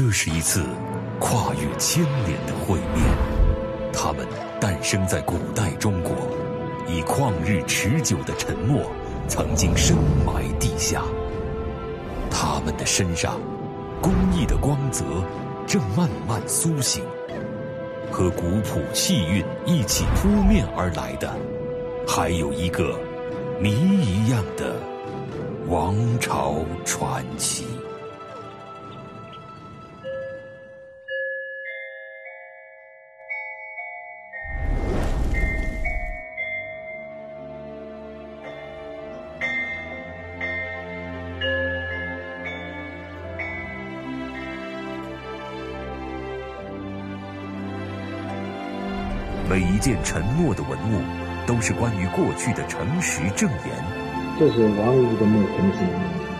这是一次跨越千年的会面，他们诞生在古代中国，以旷日持久的沉默曾经深埋地下。他们的身上，公益的光泽正慢慢苏醒，和古朴气韵一起扑面而来的，还有一个谜一样的王朝传奇。每一件沉没的文物，都是关于过去的诚实证言。 这是王屋的墓坟之一。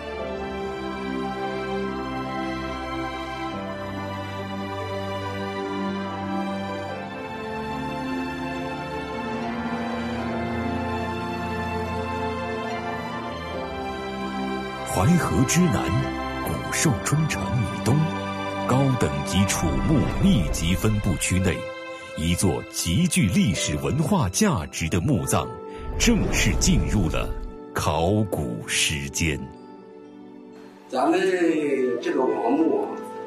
淮河之南，古寿春城以东，高等级楚墓密集分布区内，一座极具历史文化价值的墓葬，正式进入了考古时间。 咱们这个王墓，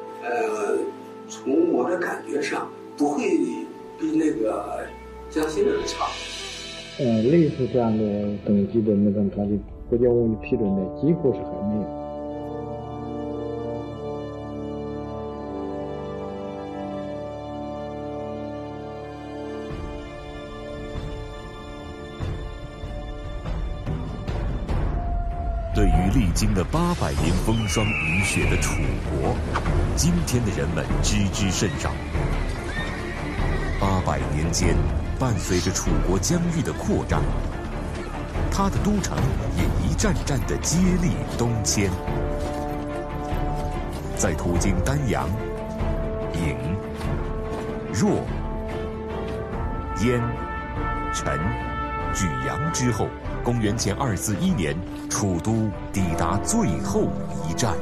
从我的感觉上，不会比那个江西人差。 类似这样的等级的那种团体，国家文物批准的几乎是还没有。 对于历经了800年风霜雨雪的楚国，今天的人们知之甚少。800年间，伴随着楚国疆域的扩张，它的都城也一站站地接力东迁。在途经丹阳、郢、若、燕、陈、莒阳之后，公元前241年，楚都抵达最后一站。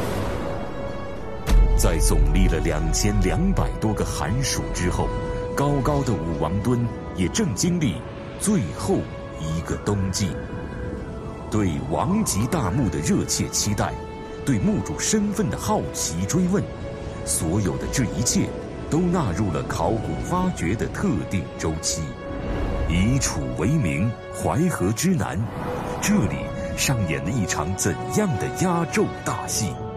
在总历了2200多个寒暑之后，高高的武王墩也正经历最后一个冬季。对王级大墓的热切期待，对墓主身份的好奇追问，所有的这一切都纳入了考古发掘的特定周期。以楚为名，淮河之南，这里上演了一场怎样的压轴大戏？